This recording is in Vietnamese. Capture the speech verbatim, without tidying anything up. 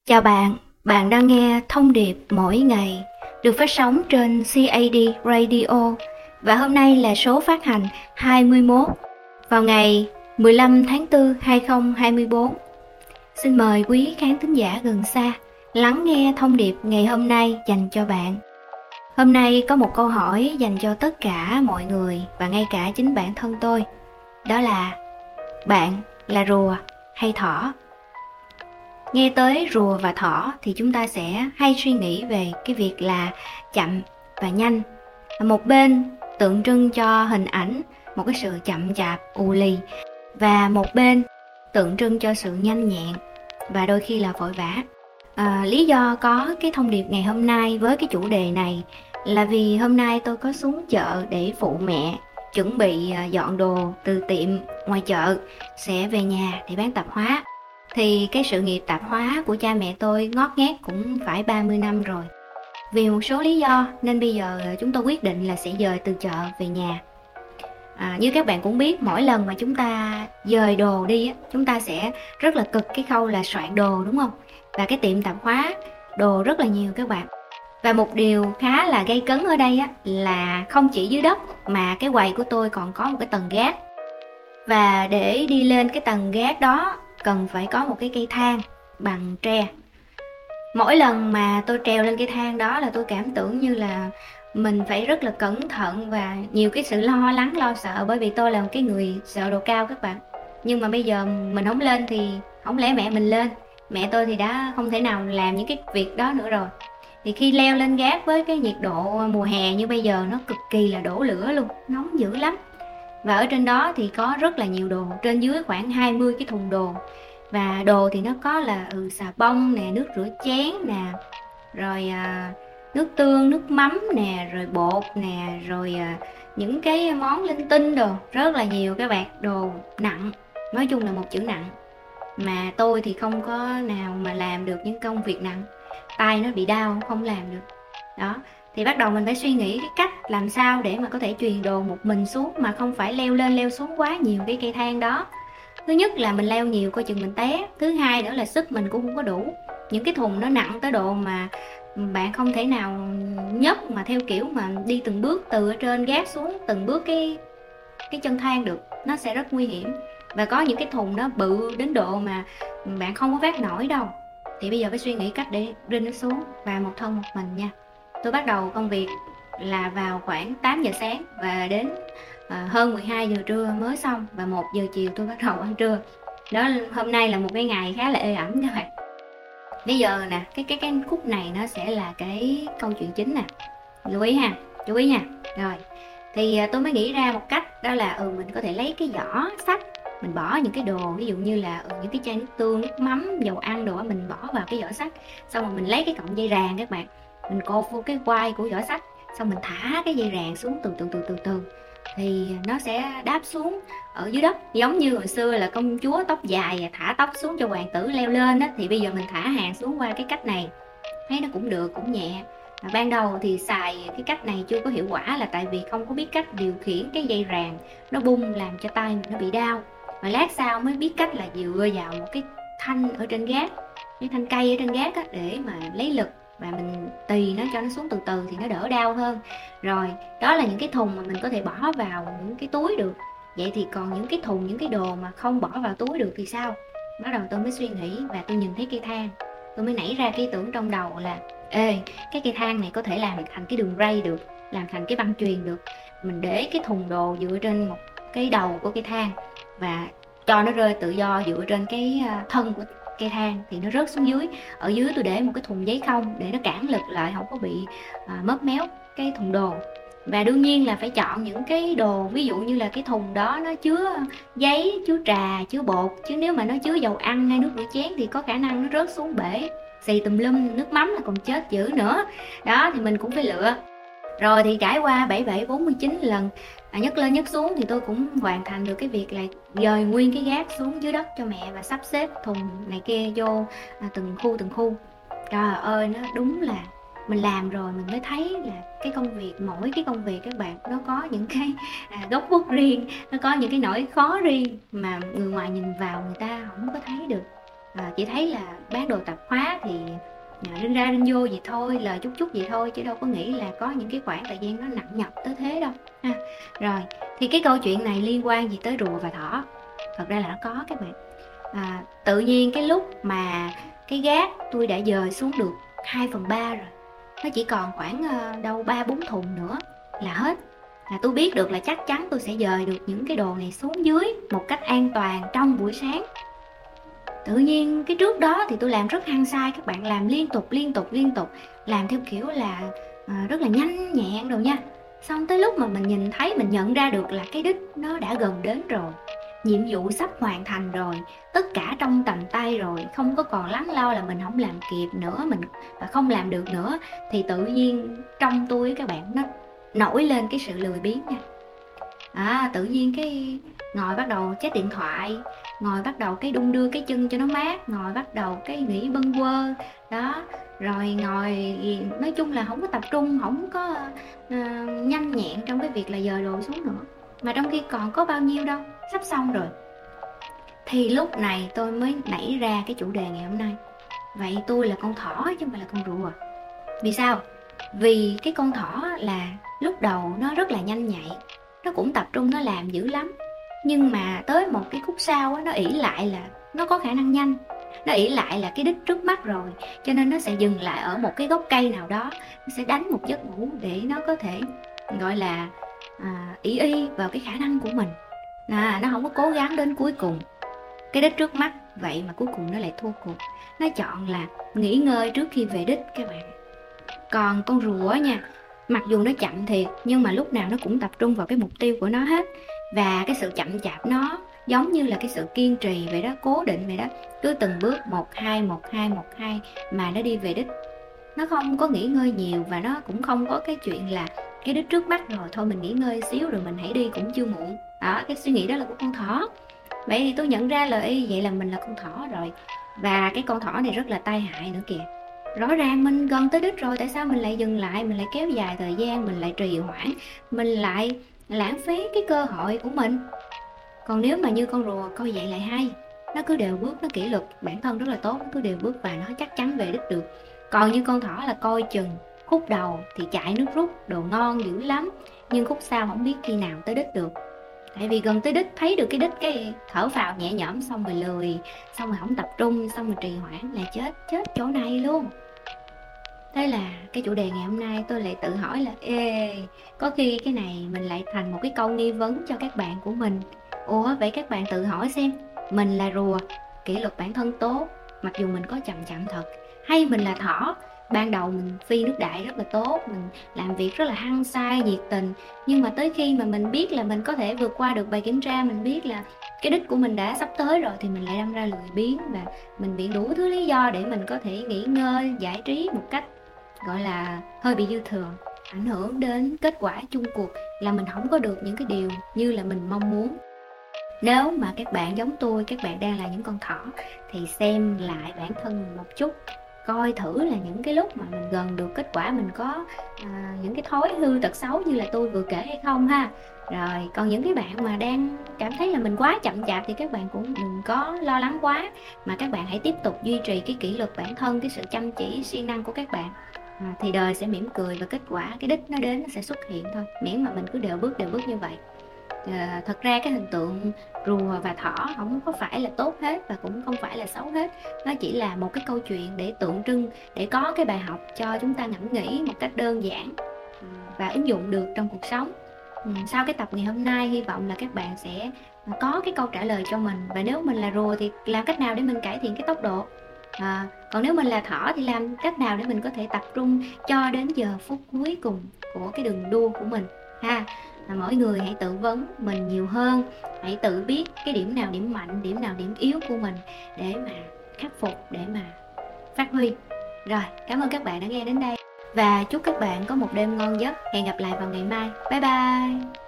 Chào bạn, bạn đang nghe Thông điệp mỗi ngày được phát sóng trên xê a đê Radio và hôm nay là số phát hành hai mươi mốt vào ngày mười lăm tháng tư năm hai nghìn không trăm hai mươi tư. Xin mời quý khán thính giả gần xa lắng nghe thông điệp ngày hôm nay dành cho bạn. Hôm nay có một câu hỏi dành cho tất cả mọi người và ngay cả chính bản thân tôi. Đó là: bạn là rùa hay thỏ? Nghe tới rùa và thỏ thì chúng ta sẽ hay suy nghĩ về cái việc là chậm và nhanh. Một bên tượng trưng cho hình ảnh một cái sự chậm chạp, ù lì, và một bên tượng trưng cho sự nhanh nhẹn và đôi khi là vội vã. À, lý do có cái thông điệp ngày hôm nay với cái chủ đề này là vì hôm nay tôi có xuống chợ để phụ mẹ chuẩn bị dọn đồ từ tiệm ngoài chợ sẽ về nhà để bán tạp hóa. Thì cái sự nghiệp tạp hóa của cha mẹ tôi ngót nghét cũng phải ba mươi năm rồi. Vì một số lý do nên bây giờ chúng tôi quyết định là sẽ dời từ chợ về nhà. À, như các bạn cũng biết, mỗi lần mà chúng ta dời đồ đi á, chúng ta sẽ rất là cực cái khâu là soạn đồ, đúng không? Và cái tiệm tạp hóa đồ rất là nhiều các bạn. Và một điều khá là gây cấn ở đây á, là không chỉ dưới đất mà cái quầy của tôi còn có một cái tầng gác. Và để đi lên cái tầng gác đó cần phải có một cái cây thang bằng tre. Mỗi lần mà tôi trèo lên cây thang đó là tôi cảm tưởng như là mình phải rất là cẩn thận và nhiều cái sự lo lắng, lo sợ, bởi vì tôi là một cái người sợ độ cao các bạn. Nhưng mà bây giờ mình không lên thì không lẽ mẹ mình lên. Mẹ tôi thì đã không thể nào làm những cái việc đó nữa rồi. Thì khi leo lên gác với cái nhiệt độ mùa hè như bây giờ, nó cực kỳ là đổ lửa luôn, nóng dữ lắm. Và ở trên đó thì có rất là nhiều đồ, trên dưới khoảng hai mươi cái thùng đồ. Và đồ thì nó có là ừ, xà bông nè, nước rửa chén nè, rồi à, nước tương, nước mắm nè, rồi bột nè, rồi à, những cái món linh tinh đồ, rất là nhiều các bạn, đồ nặng, nói chung là một chữ nặng. Mà tôi thì không có nào mà làm được những công việc nặng, tay nó bị đau, không làm được. Đó, thì bắt đầu mình phải suy nghĩ cái cách làm sao để mà có thể chuyền đồ một mình xuống mà không phải leo lên leo xuống quá nhiều cái cây thang đó. Thứ nhất là mình leo nhiều coi chừng mình té. Thứ hai nữa là sức mình cũng không có đủ. Những cái thùng nó nặng tới độ mà bạn không thể nào nhấc mà theo kiểu mà đi từng bước từ ở trên gác xuống từng bước cái cái chân thang được. Nó sẽ rất nguy hiểm. Và có những cái thùng nó bự đến độ mà bạn không có vác nổi đâu. Thì bây giờ phải suy nghĩ cách để rinh nó xuống. Và một thân một mình nha. Tôi bắt đầu công việc là vào khoảng tám giờ sáng và đến à, hơn mười hai giờ trưa mới xong, và một giờ chiều tôi bắt đầu ăn trưa. Đó, hôm nay là một cái ngày khá là ê ẩm các bạn. Bây giờ nè, cái cái cái khúc này nó sẽ là cái câu chuyện chính nè. Lưu ý ha, chú ý nha. Rồi, thì à, tôi mới nghĩ ra một cách, đó là ừ mình có thể lấy cái giỏ sách, mình bỏ những cái đồ, ví dụ như là ừ, những cái chai nước tương, nước mắm, dầu ăn đồ, mình bỏ vào cái giỏ sách. Xong rồi mình lấy cái cọng dây ràng các bạn, mình cột vô cái quai của giỏ sách, xong mình thả cái dây ràng xuống từ từ từ từ từ thì nó sẽ đáp xuống ở dưới đất, giống như hồi xưa là công chúa tóc dài thả tóc xuống cho hoàng tử leo lên đó. Thì bây giờ mình thả hàng xuống qua cái cách này, thấy nó cũng được, cũng nhẹ. Mà ban đầu thì xài cái cách này chưa có hiệu quả là tại vì không có biết cách điều khiển cái dây ràng, nó bung làm cho tay mình nó bị đau. Mà lát sau mới biết cách là dựa vào một cái thanh ở trên gác, cái thanh cây ở trên gác á, để mà lấy lực và mình tì nó cho nó xuống từ từ thì nó đỡ đau hơn. Rồi, đó là những cái thùng mà mình có thể bỏ vào những cái túi được. Vậy thì còn những cái thùng, những cái đồ mà không bỏ vào túi được thì sao? Bắt đầu tôi mới suy nghĩ và tôi nhìn thấy cây thang. Tôi mới nảy ra cái ý tưởng trong đầu là ê, cái cây thang này có thể làm thành cái đường ray được, làm thành cái băng chuyền được. Mình để cái thùng đồ dựa trên một cái đầu của cây thang và cho nó rơi tự do dựa trên cái thân của cây thang thì nó rớt xuống dưới. Ở dưới tôi để một cái thùng giấy không để nó cản lực lại, không có bị à, móp méo cái thùng đồ. Và đương nhiên là phải chọn những cái đồ, ví dụ như là cái thùng đó nó chứa giấy, chứa trà, chứa bột. Chứ nếu mà nó chứa dầu ăn hay nước rửa chén thì có khả năng nó rớt xuống bể, xì tùm lum, nước mắm là còn chết dữ nữa. Đó, thì mình cũng phải lựa. Rồi thì trải qua bảy bảy bốn mươi chín lần à, nhấc lên nhấc xuống thì tôi cũng hoàn thành được cái việc là dời nguyên cái gác xuống dưới đất cho mẹ và sắp xếp thùng này kia vô à, từng khu từng khu. Trời ơi, nó đúng là mình làm rồi mình mới thấy là cái công việc, mỗi cái công việc các bạn nó có những cái à, góc khuất riêng, nó có những cái nỗi khó riêng mà người ngoài nhìn vào người ta không có thấy được. à, chỉ thấy là bán đồ tạp hóa thì à, rinh ra rinh vô gì thôi, lời chút chút gì thôi, chứ đâu có nghĩ là có những cái khoảng thời gian nó nặng nhọc tới thế đâu ha. Rồi thì cái câu chuyện này liên quan gì tới rùa và thỏ? Thật ra là nó có các bạn. à, tự nhiên cái lúc mà cái gác tôi đã dời xuống được hai phần ba rồi, nó chỉ còn khoảng uh, đâu ba bốn thùng nữa là hết. Là tôi biết được là chắc chắn tôi sẽ dời được những cái đồ này xuống dưới một cách an toàn trong buổi sáng. Tự nhiên cái trước đó thì tôi làm rất hăng say các bạn, làm liên tục liên tục liên tục, làm theo kiểu là à, rất là nhanh nhẹn rồi nha. Xong tới lúc mà mình nhìn thấy, mình nhận ra được là cái đích nó đã gần đến rồi, nhiệm vụ sắp hoàn thành rồi, tất cả trong tầm tay rồi, không có còn lắng lo là mình không làm kịp nữa, mình không làm được nữa, thì tự nhiên trong tôi các bạn nó nổi lên cái sự lười biếng nha. À, tự nhiên cái ngồi bắt đầu check điện thoại, ngồi bắt đầu cái đung đưa cái chân cho nó mát, ngồi bắt đầu cái nghĩ bâng quơ đó, rồi ngồi nói chung là không có tập trung, không có uh, nhanh nhẹn trong cái việc là dời đồ xuống nữa, mà trong khi còn có bao nhiêu đâu, sắp xong rồi. Thì lúc này tôi mới nảy ra cái chủ đề ngày hôm nay. Vậy tôi là con thỏ chứ không phải là con rùa. Vì sao? Vì cái con thỏ là lúc đầu nó rất là nhanh nhạy, nó cũng tập trung, nó làm dữ lắm, nhưng mà tới một cái khúc sau á, nó ỷ lại là nó có khả năng nhanh, nó ỷ lại là cái đích trước mắt rồi, cho nên nó sẽ dừng lại ở một cái gốc cây nào đó, nó sẽ đánh một giấc ngủ để nó có thể gọi là à, ỷ y vào cái khả năng của mình. À, nó không có cố gắng đến cuối cùng cái đích trước mắt, vậy mà cuối cùng nó lại thua cuộc. Nó chọn là nghỉ ngơi trước khi về đích các bạn. Còn con rùa nha, mặc dù nó chậm thiệt nhưng mà lúc nào nó cũng tập trung vào cái mục tiêu của nó hết. Và cái sự chậm chạp nó giống như là cái sự kiên trì vậy đó, cố định vậy đó, cứ từng bước một hai một hai một hai mà nó đi về đích. Nó không có nghỉ ngơi nhiều, và nó cũng không có cái chuyện là cái đích trước mắt rồi thôi mình nghỉ ngơi xíu rồi mình hãy đi cũng chưa muộn. Đó, cái suy nghĩ đó là của con thỏ. Vậy thì tôi nhận ra là y vậy là mình là con thỏ rồi. Và cái con thỏ này rất là tai hại nữa kìa. Rõ ràng mình gần tới đích rồi, tại sao mình lại dừng lại, mình lại kéo dài thời gian, mình lại trì hoãn, mình lại lãng phí cái cơ hội của mình. Còn nếu mà như con rùa coi vậy lại hay, nó cứ đều bước, nó kỷ luật bản thân rất là tốt, nó cứ đều bước và nó chắc chắn về đích được. Còn như con thỏ là coi chừng, khúc đầu thì chạy nước rút, đồ ngon dữ lắm, nhưng khúc sau không biết khi nào tới đích được. Tại vì gần tới đích, thấy được cái đích cái thở phào nhẹ nhõm, xong rồi lười, xong rồi không tập trung, xong rồi trì hoãn là chết, chết chỗ này luôn. Thế là cái chủ đề ngày hôm nay tôi lại tự hỏi là ê, có khi cái này mình lại thành một cái câu nghi vấn cho các bạn của mình. Ủa vậy các bạn tự hỏi xem, mình là rùa, kỷ luật bản thân tốt, mặc dù mình có chậm chậm thật, hay mình là thỏ, ban đầu mình phi nước đại rất là tốt, mình làm việc rất là hăng say, nhiệt tình, nhưng mà tới khi mà mình biết là mình có thể vượt qua được bài kiểm tra, mình biết là cái đích của mình đã sắp tới rồi, thì mình lại đâm ra lười biếng và mình viện đủ thứ lý do để mình có thể nghỉ ngơi, giải trí một cách gọi là hơi bị dư thừa, ảnh hưởng đến kết quả chung cuộc là mình không có được những cái điều như là mình mong muốn. Nếu mà các bạn giống tôi, các bạn đang là những con thỏ, thì xem lại bản thân mình một chút, coi thử là những cái lúc mà mình gần được kết quả mình có à, những cái thói hư tật xấu như là tôi vừa kể hay không ha. Rồi còn những cái bạn mà đang cảm thấy là mình quá chậm chạp thì các bạn cũng đừng có lo lắng quá, mà các bạn hãy tiếp tục duy trì cái kỷ luật bản thân, cái sự chăm chỉ siêng năng của các bạn. À, thì đời sẽ mỉm cười và kết quả cái đích nó đến nó sẽ xuất hiện thôi, miễn mà mình cứ đều bước đều bước như vậy. À, thật ra cái hình tượng rùa và thỏ không có phải là tốt hết và cũng không phải là xấu hết, nó chỉ là một cái câu chuyện để tượng trưng, để có cái bài học cho chúng ta ngẫm nghĩ một cách đơn giản và ứng dụng được trong cuộc sống. Sau cái tập ngày hôm nay, hy vọng là các bạn sẽ có cái câu trả lời cho mình, và nếu mình là rùa thì làm cách nào để mình cải thiện cái tốc độ, à, còn nếu mình là thỏ thì làm cách nào để mình có thể tập trung cho đến giờ phút cuối cùng của cái đường đua của mình ha. À, mỗi người hãy tự vấn mình nhiều hơn, hãy tự biết cái điểm nào điểm mạnh, điểm nào điểm yếu của mình để mà khắc phục, để mà phát huy. Rồi, cảm ơn các bạn đã nghe đến đây và chúc các bạn có một đêm ngon giấc. Hẹn gặp lại vào ngày mai. Bye bye.